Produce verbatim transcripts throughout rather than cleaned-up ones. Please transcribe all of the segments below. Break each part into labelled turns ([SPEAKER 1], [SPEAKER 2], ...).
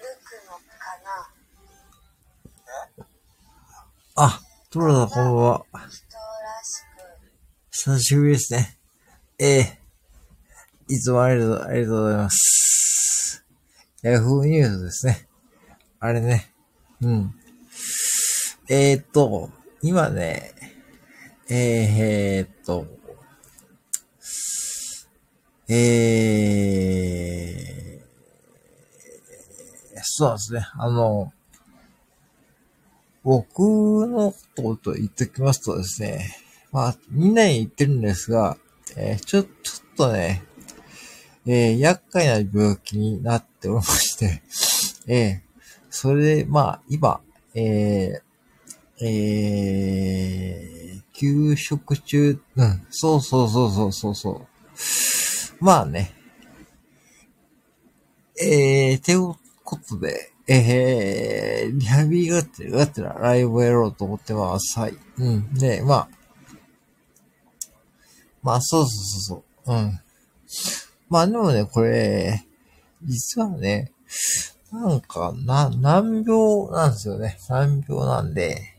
[SPEAKER 1] あ、トラさんこんばんは。久しぶりですね。ええー、いつもありがとう、ありがとうございます。ヤフーニュースですね。あれね。うん。えーっと、今ね、えーっと、えー、そうなんですね。あの、僕のことを言っておきますとですね、まあ、みんなに言ってるんですが、えー、ちょ、ちょっとね、えー、厄介な病気になっておりまして、えー、それで、まあ、今、えー、えー、休職中、うん、そうそうそうそうそうそう。まあね、えー、ていうことで、えー、リハビリがてら、がてらライブをやろうと思ってます。はい。うん。で、まあ、まあ、そうそうそうそう。うん。まあでもね、これ、実はね、なんか、な、難病なんですよね。難病なんで、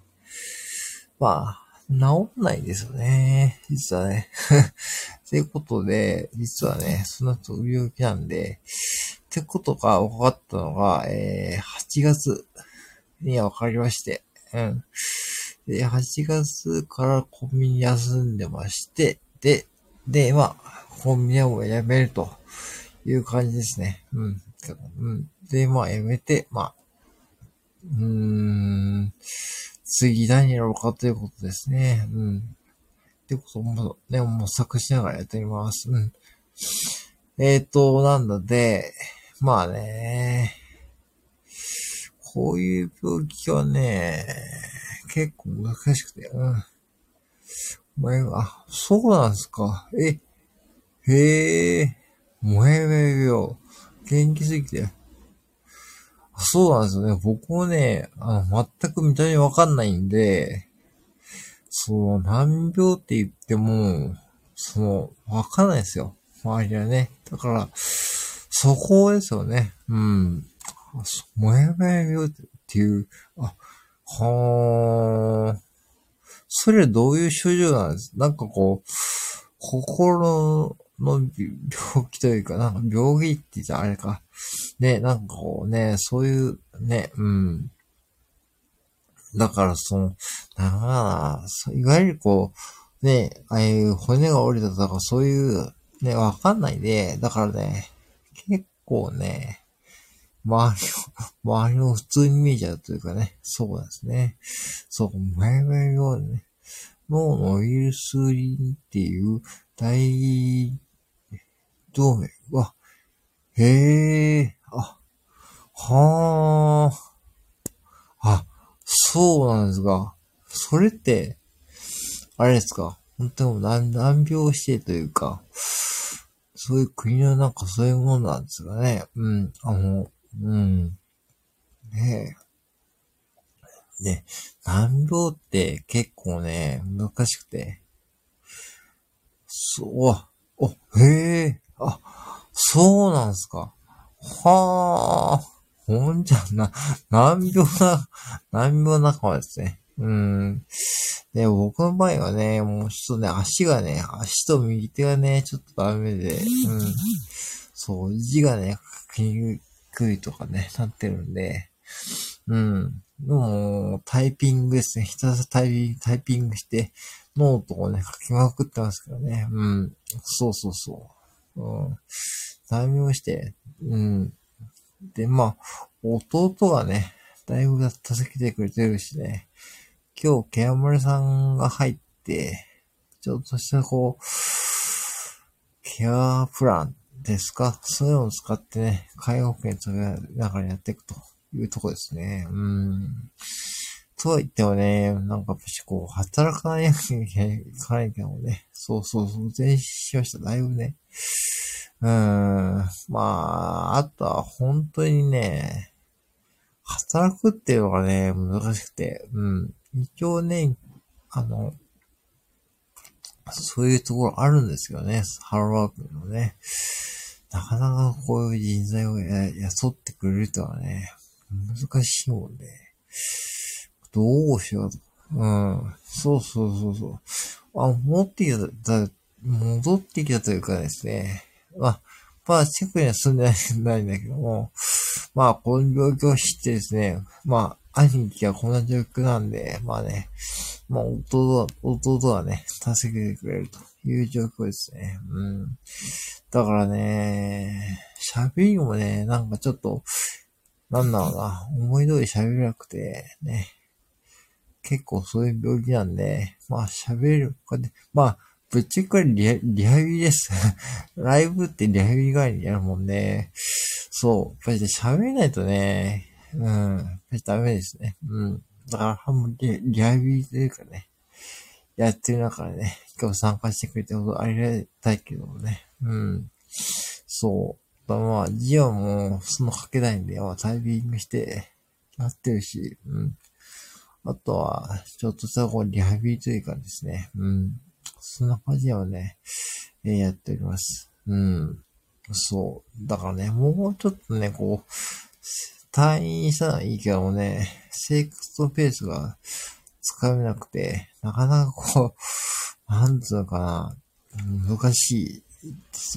[SPEAKER 1] まあ、治んないですよね。実はね。ということで、実はね、その後病気なんで、ってことが分かったのが、えー、はちがつには分かりまして、うん。で、はちがつからコンビニ休んでまして、で、で、まあ、コンビニを辞めるという感じですね。うん。うん、で、まあ、辞めて、まあ、うーん、次何やろうかということですね。うん。ってことも、ね、模索しながらやってみます。うん。えーと、なんだで、まあね、こういう病気はね、結構難しくて、うん。前が、あ、そうなんですか。え、へえ、もえめ病。元気すぎて。そうなんですよね。僕もね、あの、全く見た目わかんないんで、そう、難病って言っても、その、わかんないですよ。周りはね。だから、そこですよね。うん。もやもや病っていう、あ、はー。それはどういう症状なんですなんかこう、心の病気というか、なんか病気って言ったらあれか。ね、なんかこうね、そういう、ね、うん。だからその、なんかな、いわゆるこう、ね、ああいう骨が折れたとかそういう、ね、わかんないで、だからね、結構ね、周りを、周りを普通に見えちゃうというかね、そうですね。そう、前々ようにね、脳のウイルスリンっていう大動脈は、へえ、あ、はあ、あ、そうなんですが、それって、あれですか、本当に難難病してというか、そういう国のなんかそういうものなんですかね。うん、あの、うん、ねえ。で、難病って結構ね、難しくて、そう、お、へえ、あ、そうなんすか。はあ、ほんじゃな、難病な、難病仲間ですね。うん。で、僕の場合はね、もうちょっとね、足がね、足と右手がね、ちょっとダメで、うん。そう、字がね、書きにくいとかね、なってるんで、うん。もう、タイピングですね。ひたすらタイピング、タイピングして、ノートをね、書きまくってますけどね。うん。そうそうそう。うん。タイミングして、うん。で、まあ、弟がね、だいぶ助けてくれてるしね。今日、ケアマルさんが入って、ちょっとしたこう、ケアプランですかそういうのを使ってね、介護保険とか中にやっていくというとこですね。うん。とは言ってもね、なんか、こう、働かないわけにいかないけどね。そうそうそう、前進しました。だいぶね。うーん。まあ、あとは本当にね、働くっていうのがね、難しくて。うん。一応ね、あの、そういうところあるんですよね。ハローワークのね。 なかなかこういう人材をや雇ってくれるとはね、難しいもんね。どうしようと。うん。そうそうそうそう。あ、持ってきた、戻ってきたというかですね。まあ、まあ、チェックには住んでないないんだけども、まあ、この病気を知ってですね、まあ、兄貴はこんな状況なんで、まあね、まあ、弟は、弟はね、助けてくれるという状況ですね。うん。だからね、喋りもね、なんかちょっと、なんだろうな、思い通り喋れなくて、ね。結構そういう病気なんで、まあ喋れるかで、まあ、ぶっちゃけこれリハ、リハビリです。ライブってリハビリ代わりにやるもんね。そう。やっぱり喋れないとね、うん、やっぱりダメですね。うん。だから、もうリ、リハビリというかね、やってる中でね、今日参加してくれてほどありがたいけどもね。うん。そう。だまあ、ジオもその書けないんで、まあ、タイピングしてやってるし、うん。あとは、ちょっとしたこうリハビリというかですね。うん。そんな感じではね、えーやっております。うん。そう。だからね、もうちょっとね、こう、退院したらいいけどもね、生活ペースがつかめなくて、なかなかこう、なんつうのかな、難しいです、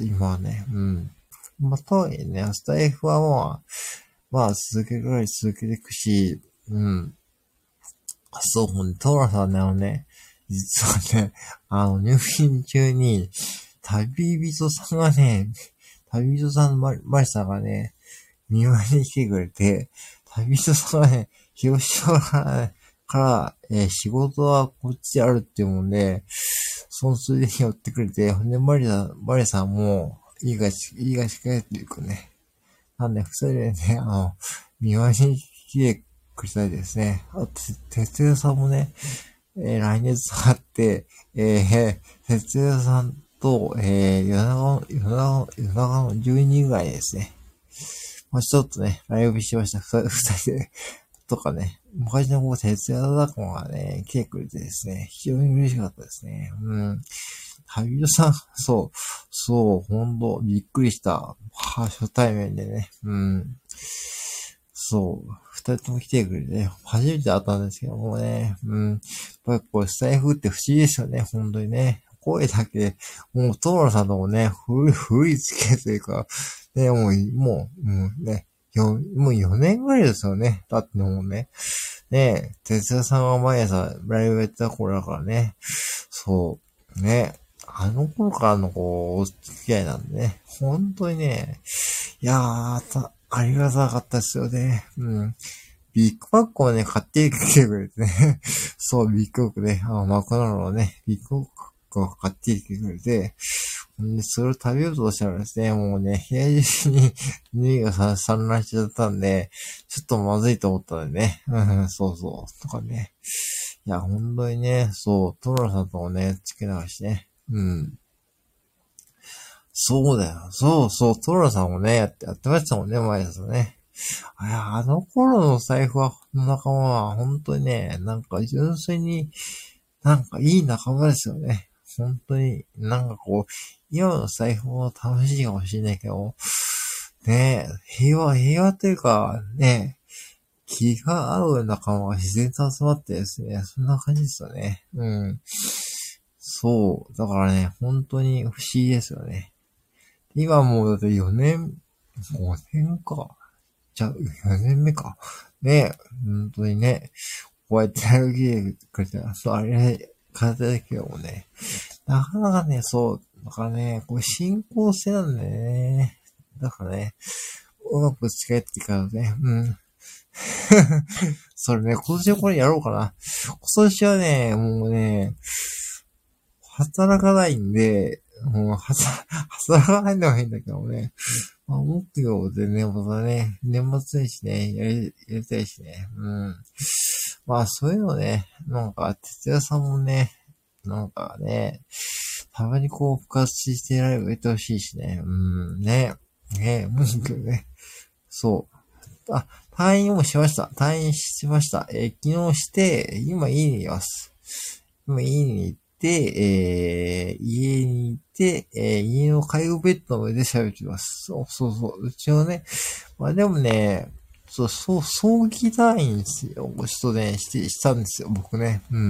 [SPEAKER 1] 今はね。うん。まあ、とはいえね、スタイフはまあ、まあ、続けるぐらい続けていくし、うん。そう、ね、トーラさんね、あのね、実はね、あの、入院中に、旅人さんがね、旅人さんのマリ、マリさんがね、見舞いに来てくれて、旅人さんがね、広島から、ね、から、えー仕事はこっちであるっていうもんで、そのついでに寄ってくれて、ほんで、マリさん、マリさんも、いいがし、いいがしかやっていうかね、なんで、二人でね、あの、見舞いに来てくれたりですね。あと、哲也さんもね、えー来月あって、えー、哲也さんと、えー、夜中の、夜中の、夜中のじゅうにじぐらいですね。まあ、ちょっとね、ライブしました。二人二人で。とかね、昔のこう、哲也だこがね、来てくれてですね、非常に嬉しかったですね。うん。旅人さん、そう、そう、ほんと、びっくりした。は初対面でね。うん。そう、二人とも来てくれてね、初めて会ったんですけどもね。うん。やっぱりこう、スタイフって不思議ですよね、本当にね。声だけで、もう、トーラさんともね、古い、古い付き合いというか、ね、もう、もう、もうね、よ、もうよねんぐらいですよね。だってもうね。ねえ、哲也さんは毎朝ライブやってた頃だからね。そう。ね。あの頃からのこう、お付き合いなんでね。本当にね。いやー、た、ありがたかったですよね。うん。ビッグバッグをね、買ってきてくれてね。そう、ビッグバッグね。あの、マクドナルドをね、ビッグバッグを買ってきてくれて、で、それを食べようとしたらですね、もうね、部屋中に匂いがさ散乱しちゃったんで、ちょっとまずいと思ったんでね。うん、そうそう。とかね。いや、本当にね、そう、トロラさんともね、つけ流しね。うん。そうだよ。そうそう、トロラさんもね、やって、やってましたもんね、毎朝ね。あいや、あの頃の財布は、の仲間は、本当にね、なんか純粋に、なんかいい仲間ですよね。本当に、なんかこう、今の財布も楽しいかもしれないけど、ねえ、平和、平和というか、ねえ、気が合う仲間が自然と集まってですね、そんな感じですよね。うん。そう。だからね、本当に不思議ですよね。今もうだってよねん、ごねんか。じゃあ、よねんめか。ねえ、本当にね、こうやってやる気でくれて、そう、あれ、体だけどもね、なかなかね、そう、だからね、これ進行性なんだよね。だからね、うまく付き合っていからね、うん。それね、今年はこれやろうかな。今年はね、もうね、働かないんで、もう、はた、働かないのがいいんだけどね。まあ、目標でね、またね、年末年始ね、やり、やりたいしね。うん。まあ、そういうのね、なんか、哲也さんもね、なんかね、たまにこう、復活してライブやってほしいしね。うん、ね。ね、もうね。そう。あ、退院もしました。退院しました。えー昨日して、今家にいます。今家にて、えー、家にいて、えー、家の介護ベッドの上で喋ってます。そうそうそう。うちはね、まあでもね、そう、そう、葬儀退院し、ちょっとね、して、したんですよ、僕ね。うん。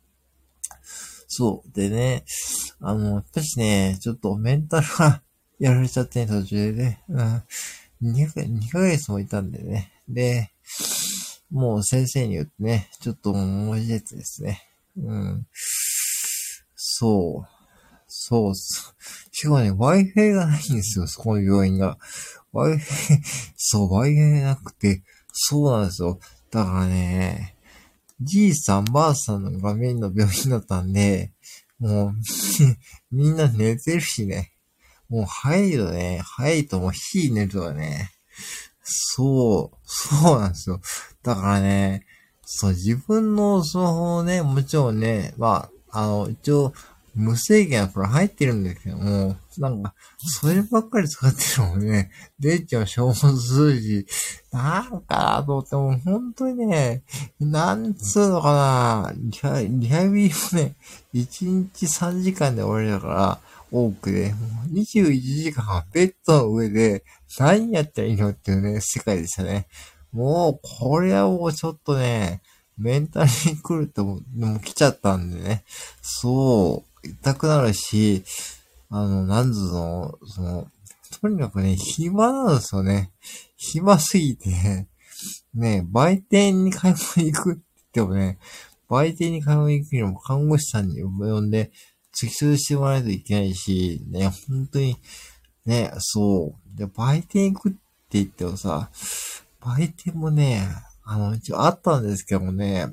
[SPEAKER 1] そう。でね、あの、やっぱしね、ちょっとメンタルがやられちゃってね、途中でね。うん。にかげつもいたんでね。で、もう先生に言ってね、ちょっともう一つですね。うん。そう。そう。しかもね、Wi-Fi がないんですよ、そこの病院が。Wi-Fi、そう、Wi-Fi がなくて、そうなんですよ。だからね、じいさんばあさんのがメインの病院だったんで、もう、みんな寝てるしね。もう早いよね。早いともう日寝るとかね。そう、そうなんですよ。だからね、そう、自分のスマホをね、もちろんね、まあ、あの、一応、無制限はこれ入ってるんですけども、なんか、そればっかり使ってるもんね、電池も消耗するし、なんかなと思っても、本当にね、なんつうのかな、リハ、リハビリもね、いちにちさんじかんで終わりだから、多くで、もうにじゅういちじかんはベッドの上で、何やったらいいのっていうね、世界でしたね。もう、これはもうちょっとね、メンタルに来るとも、もう来ちゃったんでね。そう、痛くなるし、あの、なんつうの、その、とにかくね、暇なんですよね。暇すぎて、ね、売店に買い物に行くって言ってもね、売店に買い物に行くにも看護師さんに呼んで、付き添いしてもらわないといけないし、ね、本当に、ね、そう。で、売店行くって言ってもさ、売店もね、あの、一応あったんですけどもね、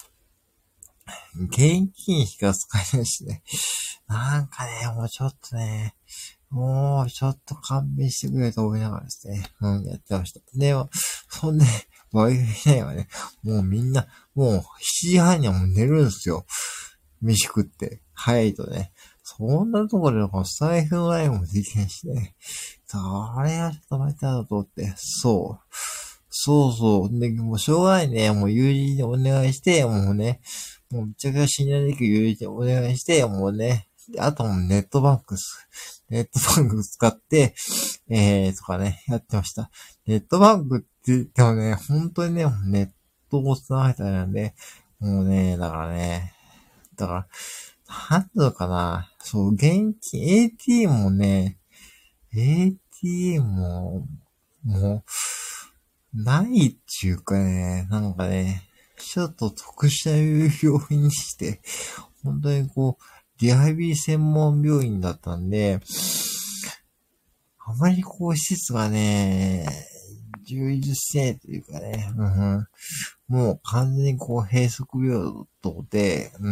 [SPEAKER 1] 現金しか使えないしね。なんかね、もうちょっとね、もうちょっと勘弁してくれと思いながらですね、うん、やってました。で、そんで、Wi-Fi ないわね、もうみんな、もうしちじはんにはもう寝るんですよ。飯食って。早いとね。そんなところでこのスタイフのライブもできないしね。それはちょっと待ってなと思って。そう。そうそう。で、もうしょうがないね。もう友人にお願いして、もうね、もうめちゃくちゃ信頼できる友人にお願いして、もうね、あともうネットバンクス、ネットバンク使って、えーとかね、やってました。ネットバンクって言ってもね、本当にね、ネットを繋げたらなんで、もうね、だからね、だから、なんていうのかな、そう、現金、エーティーエム もね、エーティーエム も、もう、ないっていうかね、なんかね、ちょっと特殊な病院にして、本当にこう、リハビリ専門病院だったんで、あまりこう、施設がね、充実してないというかね、うん、もう完全にこう、閉塞病棟で、うん、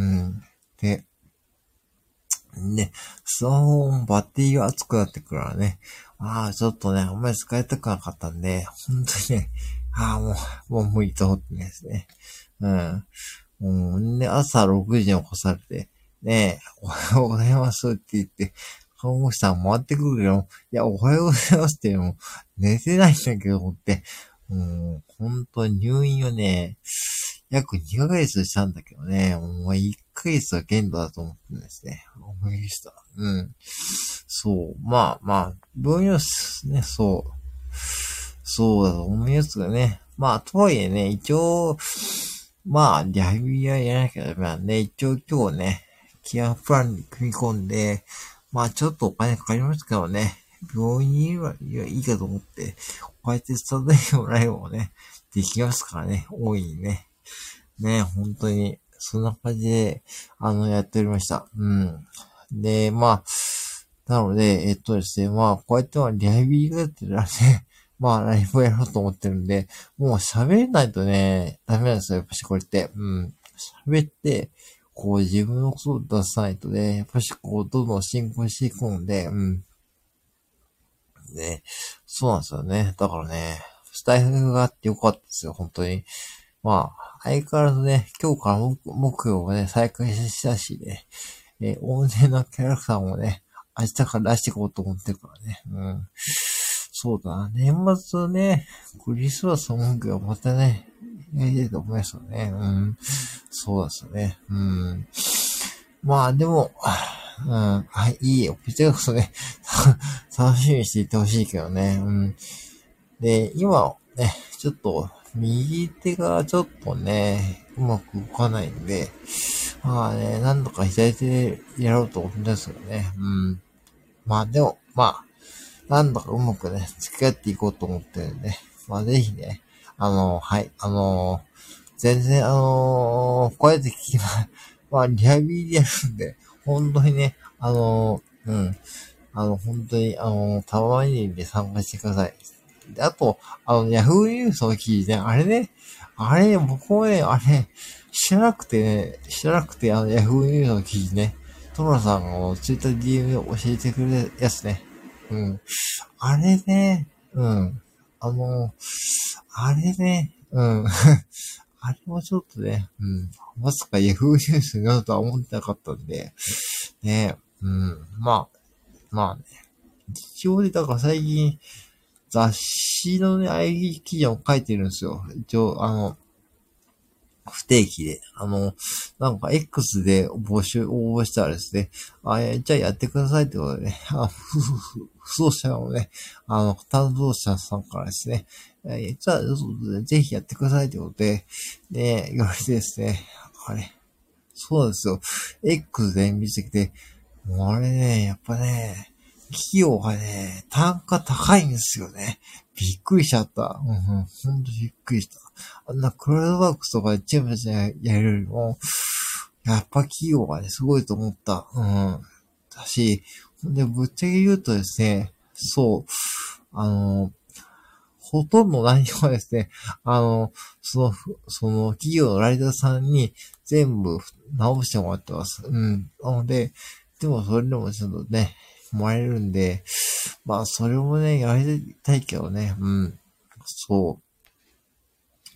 [SPEAKER 1] で、ね、スマホもバッテリーが熱くなってくるからね、ああ、ちょっとね、あんまり使いたくなかったんで、本当にね、ああ、もう、もう無理と思ってですね。うん。もう、ね、朝ろくじに起こされて、ねえ、おはようございますって言って、看護師さん回ってくるけど、いや、おはようございますってもう寝てないんだけど、思って、もう、本当に入院をね、約にかげつしたんだけどね、もういっかげつは限度だと思ってですね、思いました。うん。そう。まあまあ、病院はね、そう。そうだと思いますがね。まあ、とはいえね、一応、まあ、リハビリはやらなきゃダメなんで、一応今日ね、ケアプランに組み込んで、まあちょっとお金かかりますけどね、病院にいればいいかと思って、こうやってスタンド エフエム ライブもね、できますからね、大いにね。ね、本当に、そんな感じで、あの、やっておりました。うん。で、まあ、なので、えっとですね、まあ、こうやってはリハビリがってらね、まあ、ライブをやろうと思ってるんで、もう喋れないとね、ダメなんですよ、やっぱしこれって。うん。喋って、こう自分のことを出さないとね、やっぱしこう、どんどん進行していくんで、うん。ね、そうなんですよね。だからね、スタイフがあってよかったですよ、本当に。まあ、相変わらずね、今日から目目標をね、再開したしね、えー、大勢のキャラクターもね、明日から出していこうと思ってるからね。うん。そうだな。年末ね、クリスマスの文句がまたね、やりたいと思いますよね。うん。そうですよね。うん。 まあでも、うん、はい、いいよ。こちらこそね、楽しみにしていってほしいけどね。うん。で、今、ね、ちょっと、右手がちょっとね、うまく動かないんで、まあね、なんとか左手でやろうと思うんですよね。うん。まあでも、まあ、なんだかうまくね、付き合っていこうと思ってるんで、まあぜひね、あの、はい、あの、全然あの、こうやって聞きま、まあリハビリでやるんで、本当にね、あの、うん、あの、本当に、あの、たまにで参加してください。で、あと、あの、ヤフーニュースの記事ね、あれね、あれ、僕もね、あれ、知らなくてね、知らなくて、あの、ヤフーニュースの記事ね、トムラさんがツイッター ディーエム で教えてくれるやつね。うん。あれね、うん。あの、あれね、うん。あれもちょっとね、うん。まさかヤフーニュースになるとは思ってなかったんで、ね、うん。まあ、まあね。一応で、だから最近、雑誌のね、アイディー 記事を書いてるんですよ。一応、あの、不定期で。あの、なんか X で募集、応募したらですね、あ、えじゃあやってくださいってことでね、あ、ふふふ、不走者のね、あの、担当者さんからですね、えじゃあ、ぜひやってくださいってことで、で、言われてですね、あれ、そうなんですよ。X で見てきて、もうあれね、やっぱね、企業がね、単価高いんですよね。びっくりしちゃった。うんうん、ほんとびっくりした。あんなクラウドワークスとかでチームでやるよりも、やっぱ企業がね、すごいと思った。うん。だし、ほんで、ぶっちゃけ言うとですね、そう、あの、ほとんど何もですね、あの、その、その企業のライターさんに全部直してもらってます。うん。なので、でもそれでもちょっとね、もらえるんで、まあそれもね、やりたいけどね、うん。そう。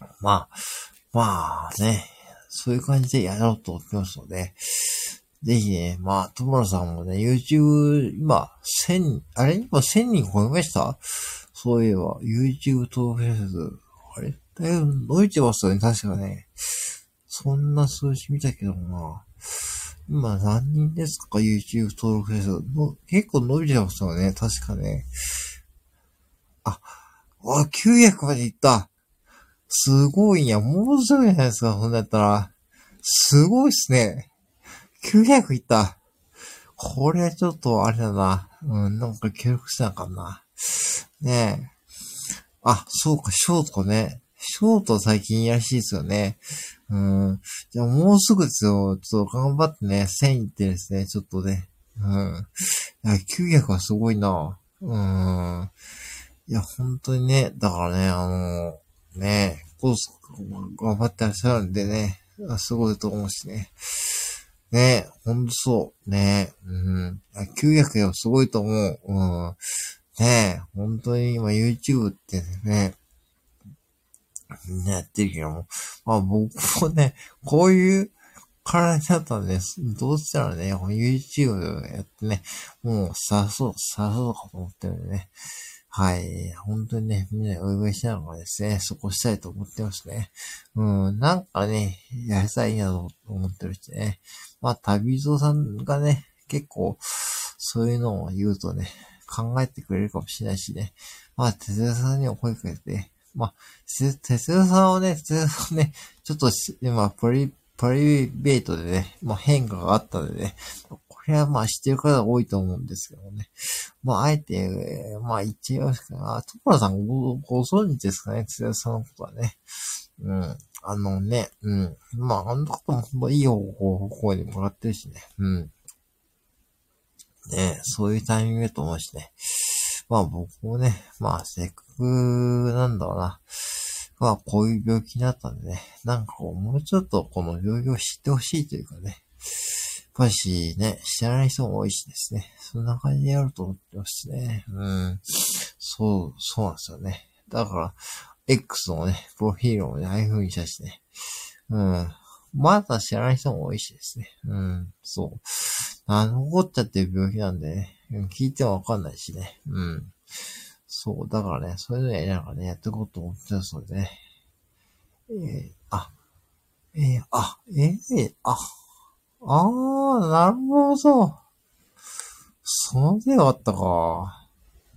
[SPEAKER 1] まあ、まあね、そういう感じでやろうと思ってますので、ぜひね、まあ、ともろさんもね、YouTube、今、千、あれ今千人超えました？そういえば、YouTube 登録者数、あれだいぶ伸びてますよね、確かね。そんな数字見たけどな。今何人ですか？ YouTube 登録者数の。結構伸びてますよね、確かね。あ、あ、きゅうひゃくまでいった。すごいんや。もうすぐじゃないですか、そんだったら。すごいっすね。きゅうひゃくいった。これちょっとあれだな。うん、なんか協力しなあかんな。ねえ。あ、そうか、ショートね。ショート最近いいらしいですよね。うん。じゃあもうすぐですよ。ちょっと頑張ってね、せんいってですね、ちょっとね。うん。いや、きゅうひゃくはすごいな。うん。いや、本当にね、だからね、あの、ね、コース頑張ってらっしゃるんでね、すごいと思うしね。ね、ほんとそう。ね、うん。きゅうひゃくはすごいと思う。うん。ね本当に今 YouTube ってね、みんなやってるけども、まあ僕もね、こういう体だったんです。どうしたらね、YouTube やってね、もうさそう、さそうかと思ってるんでね。はい。本当にね、みんなでお祝いしながらですね、そこしたいと思ってますね。うん、なんかね、やりたいなと思ってるしね。まあ、旅人さんがね、結構、そういうのを言うとね、考えてくれるかもしれないしね。まあ、哲也さんには声かけて、まあ、哲也さんをね、哲也さんね、ちょっとし、まあ、プリ、プライベートでね、まあ変化があったのでね、これはまあ知ってる方が多いと思うんですけどね。まあ、あえて、えーまあ言っちゃいますかな。トコラさんご、ご存知ですかね、つやさんのことはね。うん。あのね、うん。まあ、あのこともほんといい方向、方向にもらってるしね。うん。ねそういうタイミングだと思うしね。まあ僕もね、まあせっかく、なんだろうな。まあこういう病気になったんでね。なんかこう、もうちょっとこの病気を知ってほしいというかね。やっぱしね、知らない人も多いしですね。そんな感じでやると思ってますね。うん。そう、そうなんですよね。だから、X のね、プロフィールもね、ああいう風にしたしね。うん。まだ知らない人も多いしですね。うん。そう。あの、起こっちゃってる病気なんでね。聞いてもわかんないしね。うん。そう。だからね、そういうのやりながらね、やっていこうと思ってますのでね。えー、あ、えー、あ、えー、あ、 あー、なるほど。その手があったか。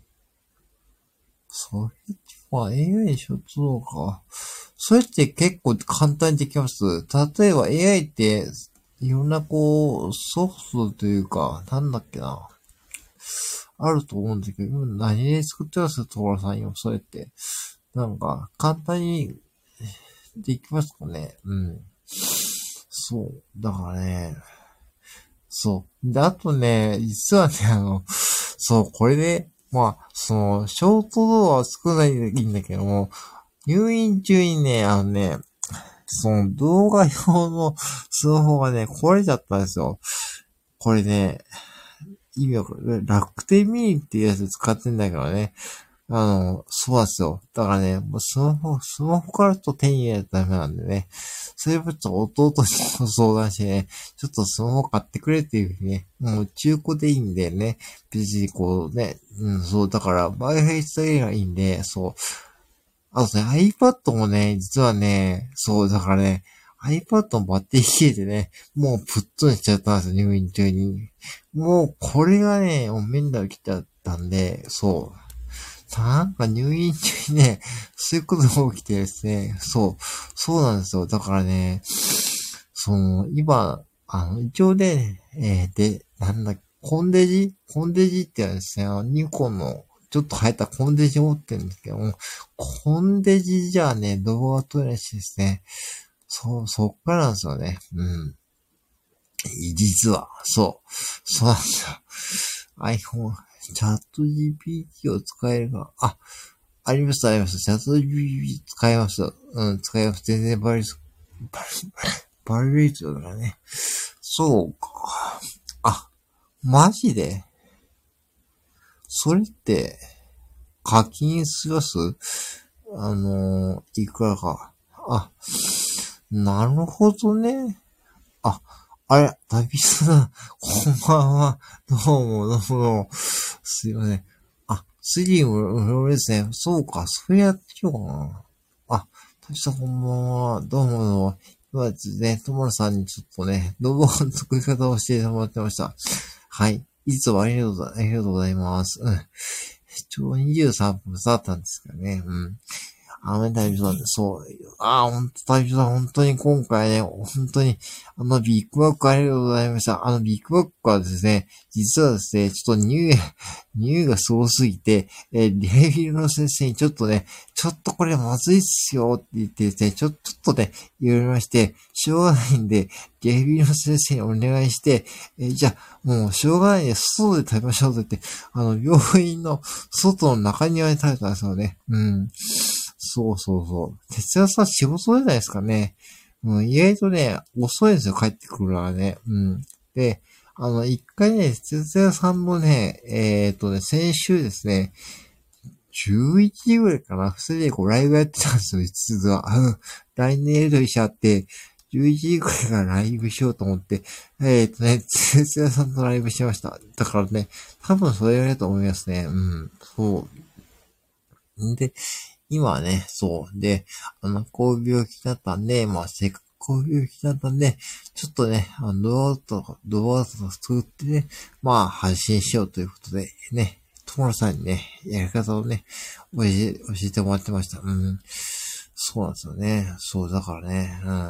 [SPEAKER 1] それは エーアイ にしようとどうか。それって結構簡単にできます。例えば エーアイ って、いろんなこう、ソフトというか、なんだっけな。あると思うんだけど、今何で作ってますトラさんよ、それって。なんか、簡単にできますかね。うん。そう。だからね、そう。で、あとね、実はね、あの、そう、これで、まあ、その、ショート動画は少ないでいいんだけども、入院中にね、あのね、その動画用のスマホがね、壊れちゃったんですよ。これね、意味わかる。楽天ミニっていうやつ使ってんだけどね。あの、そうなんですよ。だからね、もうスマホ、スマホからと手に入れたらダメなんでね。それぶっちゃ弟にも相談してね、ちょっとスマホ買ってくれっていうふうにね、もう中古でいいんでね、別にこうね、うん、そう、だから Wi-Fi つなげればいいんで、そう。あとね、iPad もね、実はね、そう、だからね、iPad のバッテリー切れてね、もうプッとにしちゃったんですよ、入院中に。もう、これがね、もうメンタル来ちゃったんで、そう。なんか入院中にね、そういうことが起きてですね、そう、そうなんですよ。だからね、その、今、あの、一応ね、えー、で、なんだ、コンデジコンデジってやつですね、あの、ニコンの、ちょっと流行ったコンデジ持ってるんですけども、コンデジじゃあね、動画撮れないしですね、そう、そっからなんですよね。うん。実は、そう、そうなんですよ。iPhone、チャット ジーピーティー を使えるが、あ、あります、あります。チャット ジーピーティー 使います。うん、使います。全然バリ、バリ、バリレートだからね。そうか。あ、マジでそれって、課金しますあのー、いくらか。あ、なるほどね。あ、あれ、旅さん、こんばんは。どうも、どうも、どうも。すいません。あ、スリム無料ですね。そうか、それやってみようかな。あ、旅さんこんばんは。どうもどうも。今ですね、ともろさんにちょっとね、動画の作り方を教えてもらってました。はい。いつもありがとうございます。ありがとうございます。うん。ちょうどにじゅうさんぷん経ったんですかね。うん。あのね、大丈夫なんで、そう。ああ、ほんと、大丈夫だ。本当に今回ね、本当に、あの、ビッグバックありがとうございました。あの、ビッグバックはですね、実はですね、ちょっと匂い、匂いがすごすぎて、えー、リハビリの先生にちょっとね、ちょっとこれまずいっすよって言ってですね、ちょ、ちょっとね、言われまして、しょうがないんで、リハビリの先生にお願いして、えー、じゃあ、もうしょうがないんで、外で食べましょうって言って、あの、病院の外の中庭で食べたんですよね。うん。そうそうそう。哲也さん仕事じゃないですかね。うん、意外とね、遅いんですよ、帰ってくるのはね。うん。で、あの、一回ね、哲也さんもね、えーっとね、先週ですね、じゅういちじぐらいかな、普通でこうライブやってたんですよ、実は。うん。来年エルドしちゃって、じゅういちじぐらいからライブしようと思って、えーっとね、哲也さんとライブしました。だからね、多分それだと思いますね。うん。そう。んで、今はね、そう。で、あの、こういう病気だったんで、まあ、せっかくこういう病気だったんで、ちょっとね、あの、動画とか、動画とか作ってね、まあ、配信しようということで、ね、ともろさんにね、やり方をね、教え、教えてもらってました。うん。そうなんですよね。そう、だからね、うん。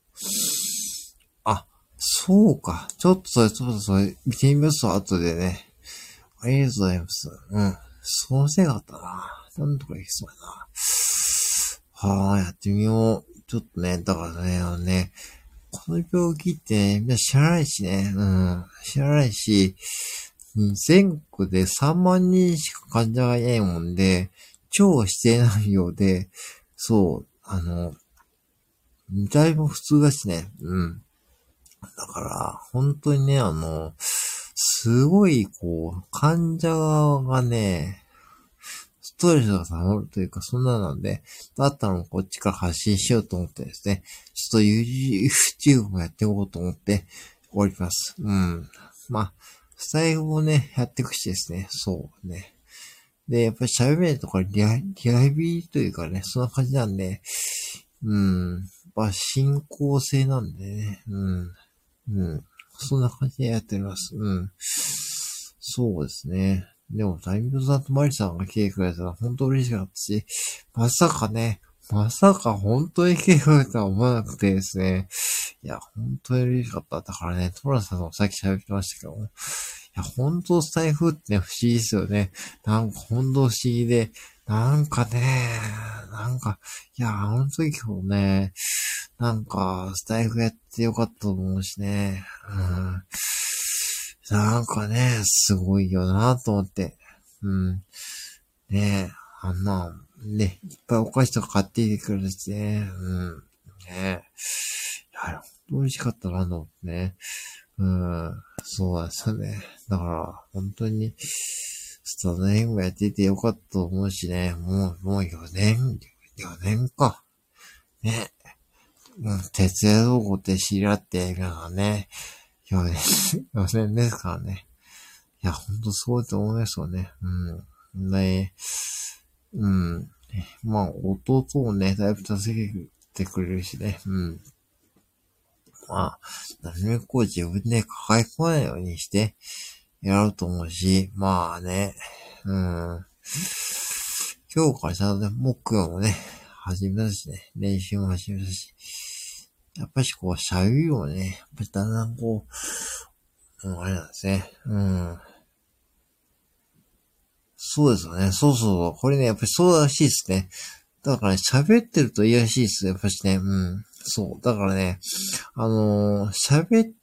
[SPEAKER 1] あ、そうか。ちょっとそれ、ちょっとそれ、見てみますと、後でね。ありがとうございます。うん。そのせいがあったな。なんとかいきそうやな。はあ、やってみよう。ちょっとね、だからね、あのね、この病気ってね、みんな知らないしね、うん、知らないし、全国でさんまん人しか患者がいないもんで、超指定難病で、そう、あの、だいぶ普通だしね、うん。だから、本当にね、あの、すごい、こう、患者側がね、ストレスが溜まるというか、そんななんで、だったらこっちから発信しようと思ってですね、ちょっと YouTube もやっていこうと思っております。うん。まあ、スタイルをね、やっていくしですね、そうね。で、やっぱり喋れとかリハ、リハビリというかね、そんな感じなんで、うん。まあ、進行性なんでね、うん。 うん。そんな感じでやっております。うん。そうですね。でも、タイミングさんとマリさんが来てくれたら本当嬉しかったし、まさかね、まさか本当に来てくれたとは思わなくてですね。いや、本当に嬉しかった。だからね、トラさんともさっき喋ってましたけども、いや、本当スタイフってね、不思議ですよね。なんか本当不思議で、なんかね、なんか、いや、あの時もね、なんか、スタイフやってよかったと思うしね。うん。なんかね、すごいよなと思って。うん。ねえ、あんな、ね、いっぱいお菓子とか買ってきてくれるしね。うん。ねえ。いや、美味しかったなと思ってね。うん。そうなんですよね。だから、本当に、スタンド エフエム やっててよかったと思うしね。もう、もうよねん、よねんか。ね。うん、徹夜道具って知り合ってるからね。よねん、よねんですからね。いや、ほんとすごいと思いますよね。うん。ね、うん。まあ、弟もね、だいぶ助けてくれるしね。うん。まあ、なるべくこう自分で抱え込まないようにして、やろうと思うし、まあね、うん。今日からちゃんとね、木曜もね、始めたしね、練習も始めたし、やっぱしこう、喋りをね、やっぱりだんだんこう、うん、あれなんですね。うん。そうですよね。そうそうそう。これね、やっぱりそうらしいですね。だからね、喋ってるといいらしいです。やっぱしね。うん。そう。だからね、あのー喋って、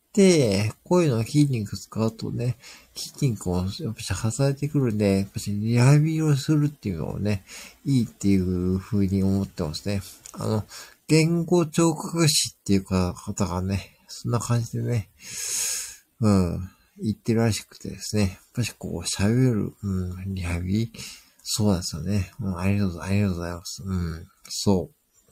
[SPEAKER 1] 声の筋肉使うとね、筋肉をやっぱし働いてくるんで、やっぱしリハビリをするっていうのをね、いいっていう風に思ってますね。あの、言語聴覚士っていうか方がね、そんな感じでね、うん、言ってるらしくてですね。やっぱしこう喋る、うん、リハビリ、そうなんですよね。うん、ありがとうございます。ありがとうございます。うん、そう。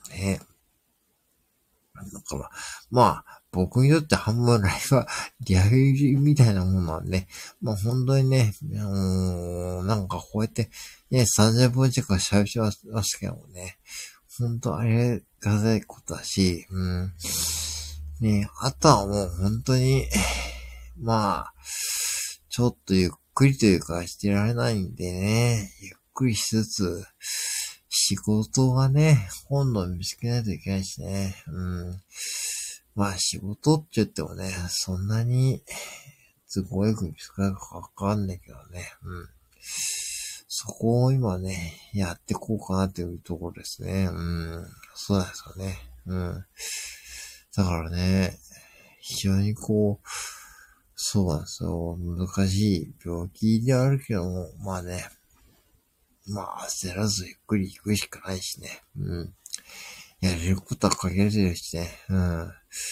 [SPEAKER 1] ね。だから、まあ、僕にとって半分ライフはリハビリみたいなものなんで、まあ本当にね、あのーなんかこうやって、ね、さんじゅっぷん近く喋ってましたけどもね、本当ありがたいことだし、うん。ね、あとはもう本当に、まあ、ちょっとゆっくりというかしてられないんでね、ゆっくりしつつ、仕事がね、今度見つけないといけないしね。うん。まあ仕事って言ってもね、そんなに都合よく見つかるかわかんないけどね。うん。そこを今ね、やっていこうかなというところですね。うん。そうなんですよね。うん。だからね、非常にこう、そうなんですよ。難しい病気であるけども、まあね、まあ焦らずゆっくり行くしかないしね。うん。やれることは限られてるしね。うん。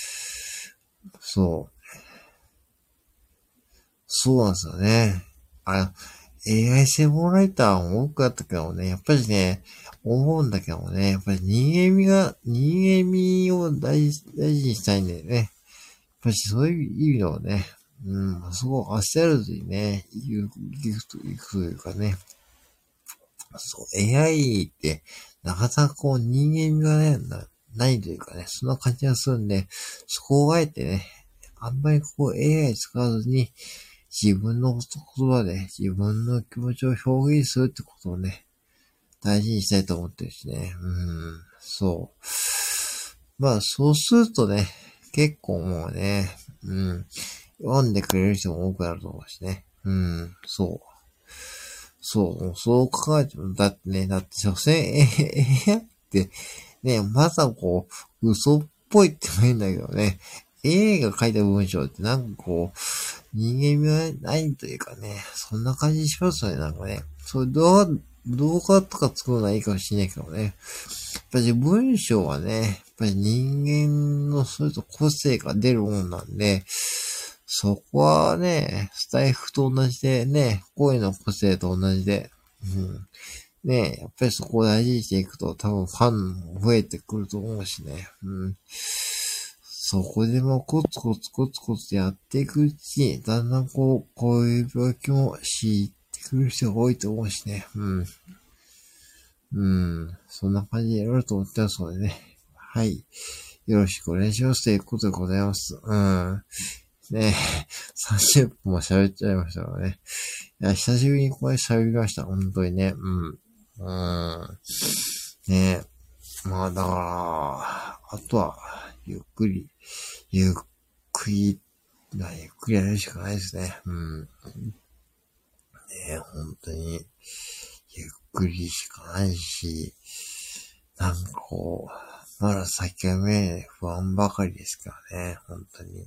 [SPEAKER 1] そう。そうなんですよね。あの、エーアイ 専門ライターも多くあったけどね、やっぱりね、思うんだけどもね、やっぱり人間味が、人間味を大事、大事にしたいんだよね。やっぱりそういう意味ではね、うん、すごい焦らずにね、行く、行くと行くというかね、そう、エーアイ って、なかなかこう人間味がね、な、ないというかね、そんな感じがするんで、そこをあえてね、あんまりこう エーアイ 使わずに、自分の言葉で自分の気持ちを表現するってことをね、大事にしたいと思ってるしね。うん、そう。まあ、そうするとね、結構もうね、うん、読んでくれる人も多くなると思うしね。うん、そう。そう、そう考えても、だってね、だって所詮、ええって、ね、まさこう、嘘っぽいってもいいんだけどね、エーアイ が書いた文章ってなんかこう、人間味がないというかね、そんな感じしますよね、なんかね。そういう動画、動画とか作るのはいいかもしれないけどね。やっぱり文章はね、やっぱり人間のそれと個性が出るもんなんで、そこはね、スタイフと同じでね、声の個性と同じで、うん。ね、やっぱりそこを大事にしていくと多分ファンも増えてくると思うしね。うん。そこでもコツコツコツコツやっていくうちに、だんだんこう、こういう病気も知ってくる人が多いと思うしね。うん。うん。そんな感じでやろうと思ってますのでね。はい。 よろしくお願いします。ということでございます。うん。ねさんじゅっぷんも喋っちゃいましたからね。いや、久しぶりにこれ喋りました。本当にね。うん。うん。ねまあ、だから、あとは、ゆっくり、ゆっくり、ゆっくりやるしかないですね。うん。ね本当に、ゆっくりしかないし、なんかこう、まだ先が見えない不安ばかりですからね。本当に。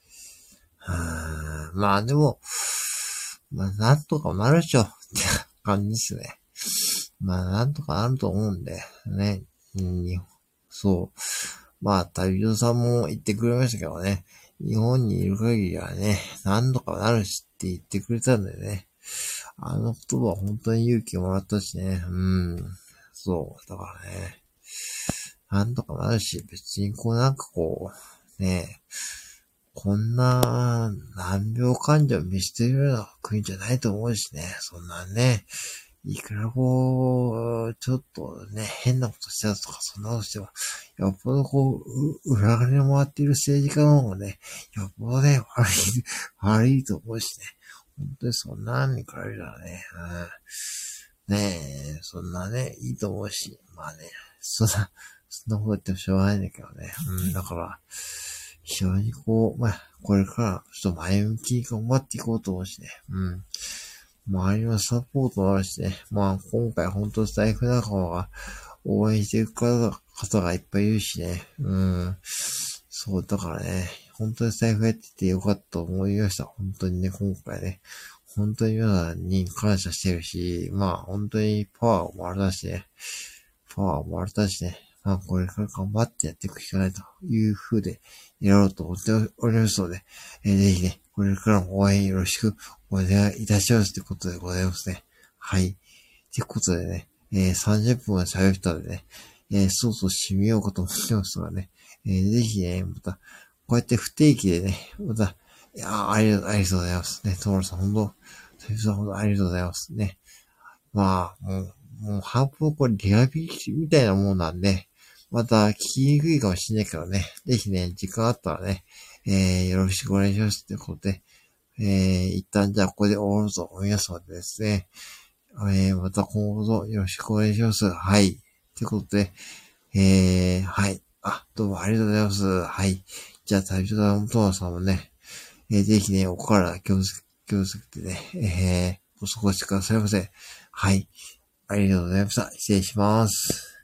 [SPEAKER 1] うんまあでも、まあなんとかなるでしょって感じですね。まあなんとかなると思うんで、ね。うん、そう。まあ旅人さんも言ってくれましたけどね。日本にいる限りはね、なんとかなるしって言ってくれたんでね。あの言葉は本当に勇気をもらったしね。うん。そう。だからね。なんとかなるし、別にこうなんかこう、ねこんな難病患者を見捨てるような国じゃないと思うしね。そんなね。いくらこう、ちょっとね、変なことしたとか、そんなことしても、よっぽどこう、う裏金を回っている政治家の方がね、よっぽどね、悪い、悪いと思うしね。本当にそんなんに比べたらね、うん、ねえ、そんなね、いいと思うし、まあね、そんな、そんなこと言ってもしょうがないんだけどね。うん、だから、非常にこう、まあ、これからちょっと前向きに頑張っていこうと思うしね。うん。周りのサポートもあるしね。まあ、今回本当スタイフ仲間が応援していく方がいっぱいいるしね。うん。そう、だからね、本当にスタイフやっててよかったと思いました。本当にね、今回ね。本当に皆さんに感謝してるし、まあ、本当にパワーをもらったしね。パワーをもらったしね。まあ、これから頑張ってやっていくしかないという風でやろうと思っておりますので、えー、ぜひね、これからも応援よろしくお願いいたしますということでございますね。はい。ということでね、えー、さんじゅっぷんまで喋ったのでね、えー、そうそう締めようかと思ってますがね、えー、ぜひね、また、こうやって不定期でね、また、いやー、ありがとう、ありがとうございます。ね、トモロさん、本当、トモさん、本当ありがとうございますね。まあ、もう、もう半分これリハビリみたいなもんなんで、また聞きにくいかもしれないけどね、ぜひね、時間あったらね、えー、よろしくお願いしますってことで、えー、一旦じゃあここで終わると思いますのでですね、えー、また今後とよろしくお願いします。はい。ということで、えー、はい。あ、どうもありがとうございます。はい。じゃあ、旅人のトマさんもね、えー、ぜひね、お体気をつけ、気をつけてね、えー、お過ごしくださいませ。はい。ありがとうございました。失礼します。